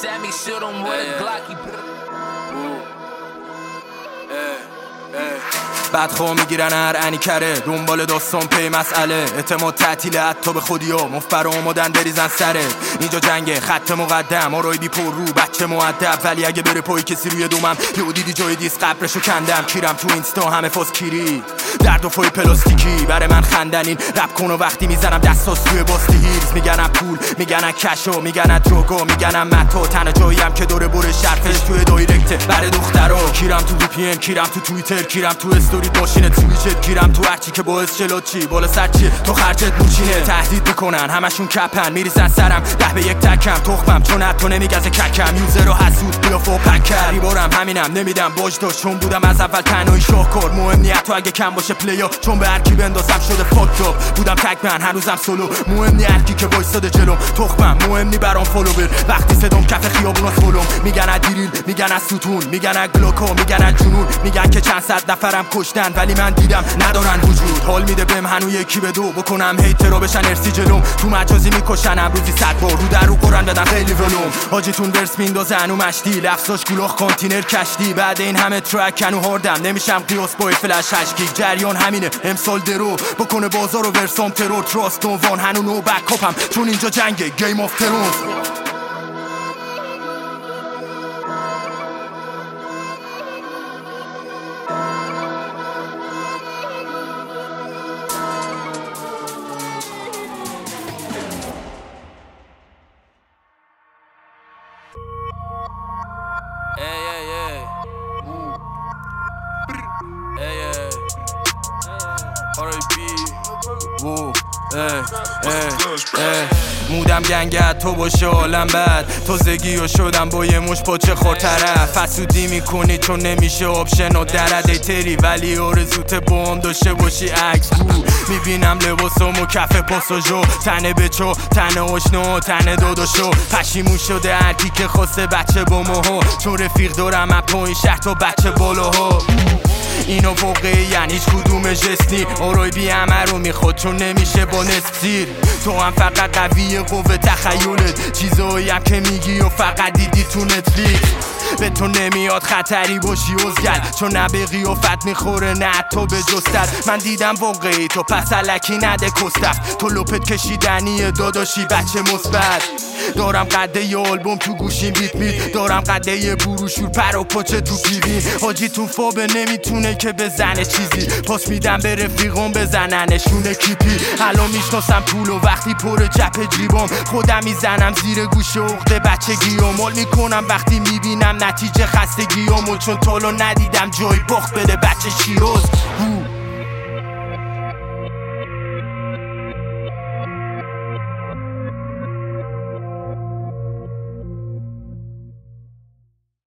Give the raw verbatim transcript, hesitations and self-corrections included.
Sammy shit on with a Glocky. بعد خو میگیرن هر انی کره دنبال داستان پی مسئله اعتماد تعطیله حتی به خودی ها مفبر اومدن بریزن سره اینجا جنگه خط مقدم آرای بی پر رو بچه مؤدب ولی اگه بره پای کسی روی دومم یهو دیدی جای دیس قبرشو کندم کیرم تو اینستا همه فاز کیری درد و فای پلاستیکی برای من خندنین رپ کن و وقتی میزنم دستاس روی باستی هیرز میگنم پول میگنم کشو میگنم دروگو میگنم متو تنها جاییم که دور بور شرفش توی دایرکت برای دخترا کیرم تو وی پی ان کیرم تو توییتر کیرم تو استوری ماشین سویچت گیرم تو هرچی که باعث چلات چی بالا سر چیه تو خرجت موچینه تهدید میکنن همشون کپن میریزن سرم ده به یک تکم تخمم چون حتی نمیگزه ککم یوزر و حسود بیا فو پکر ریبارم همینم نمیدم باج داشت چون بودم از اول تنهایی شاهکار مهم نیت تو اگه کم باشه پلیا چون به هر کی بندازم شده فاکتاپ بودم تک من هنوزم سولو مهم نی هر کی که وایساده جلوم تخمم مهم نی برام فالوور وقتی صدام کف خیابونا سولم میگن دیریل میگن از ستون میگن گلوکو میگن جنون میگن که چند صد نفرم کشتن ولی من دیدم ندارن وجود حال میده بهم هنو یکی به دو بکنم هیترا بشن ارسی جلوم تو مجازی میکشنم روزی صد بار رو در رو قرن بدن خیلی ولوم حاجیتون ورس میندازه هنو مشتی لفظاش گلاخ کانتینر کشتی بعد این همه ترک هنو هاردم نمیشم قیاس با فلش هشت گیگ جریان همینه امسال درو بکنه بازار و ورسام ترور تراست وان هنو نو بک اپم چون اینجا جنگ گیم آف ترونز Hey, hey, hey. Ooh. Hey, hey. R I P. Woo. اه اه اه مودم گنگت تو باشه عالم بد تازگی و شدم با یه مش پاچه خور طرف حسودی میکنی چون نمیشه آپشن و درده تری ولی آرزوت با هم داشته باشی عکس بو میبینم لباسم و کف پاساژو تنه بچو تنه آشنا تنه داداشو پشیمون شده هرکی که خواسته بچه با ماها چون رفیق دارم اپای شهر تا بچه بالاها اینو واقعی یعنی هیچ کدوم جستی آرای بی همه رو میخواد چون نمیشه با نصف سیر تو هم فقط قوی قوه تخیلت چیزایی هم که میگی و فقط دیدی تو نتفلیکس به تو نمیاد خطری باشی ازگل چون نه به قیافت میخوره نه تو به جستت من دیدم واقعی تو پس الکی نده کستف تو لپت کشیدنی داداشی بچه مثبت دارم قده ی آلبوم تو گوشیم بیت میت دارم قده ی بروشور پر و پاچه تو پیوین حاجیتون فابه نمیتونه که بزنه چیزی پاس میدم به رفیقم بزننشونه کیپی الان میشناسم پول و وقتی پر جپ جیبام خودم میزنم زیر گوشه عقده بچگیام مال میکنم وقتی میبینم نتیجه خستگیامو چون تالو ندیدم جای باخت بده بچه شیراز